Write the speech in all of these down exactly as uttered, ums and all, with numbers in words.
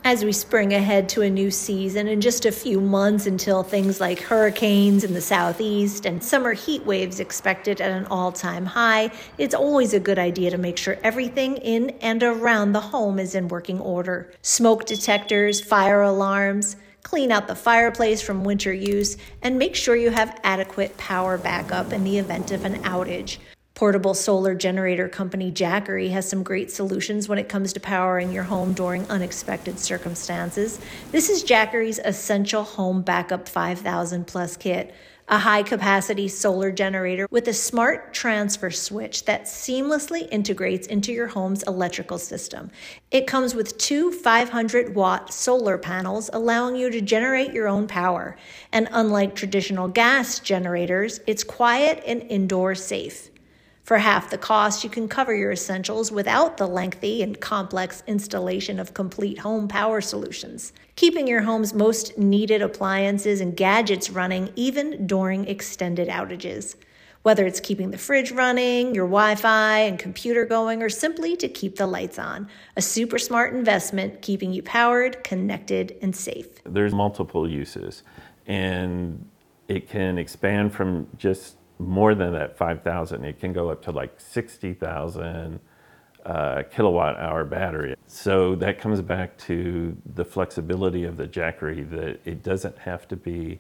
As we spring ahead to a new season in just a few months until things like hurricanes in the southeast and summer heat waves expected at an all-time high, it's always a good idea to make sure everything in and around the home is in working order. Smoke detectors, fire alarms, clean out the fireplace from winter use, and make sure you have adequate power backup in the event of an outage. Portable solar generator company Jackery has some great solutions when it comes to powering your home during unexpected circumstances. This is Jackery's Essential Home Backup five thousand Plus kit, a high-capacity solar generator with a smart transfer switch that seamlessly integrates into your home's electrical system. It comes with two five hundred watt solar panels, allowing you to generate your own power. And unlike traditional gas generators, it's quiet and indoor safe. For half the cost, you can cover your essentials without the lengthy and complex installation of complete home power solutions, keeping your home's most needed appliances and gadgets running even during extended outages. Whether it's keeping the fridge running, your Wi-Fi and computer going, or simply to keep the lights on, a super smart investment keeping you powered, connected, and safe. There's multiple uses, and it can expand from just more than that five thousand. It can go up to like sixty thousand uh, kilowatt hour battery. So that comes back to the flexibility of the Jackery, that it doesn't have to be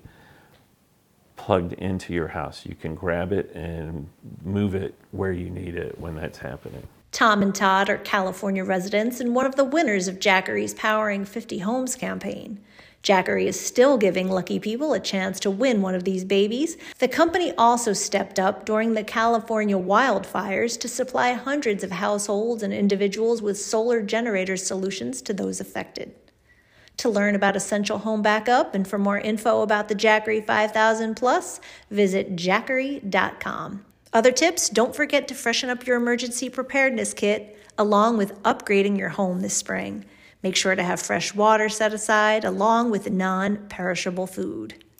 plugged into your house. You can grab it and move it where you need it when that's happening. Tom and Todd are California residents and one of the winners of Jackery's Powering fifty Homes campaign. Jackery is still giving lucky people a chance to win one of these babies. The company also stepped up during the California wildfires to supply hundreds of households and individuals with solar generator solutions to those affected. To learn about Essential Home Backup and for more info about the Jackery five thousand Plus, visit jackery dot com. Other tips, don't forget to freshen up your emergency preparedness kit along with upgrading your home this spring. Make sure to have fresh water set aside along with non-perishable food.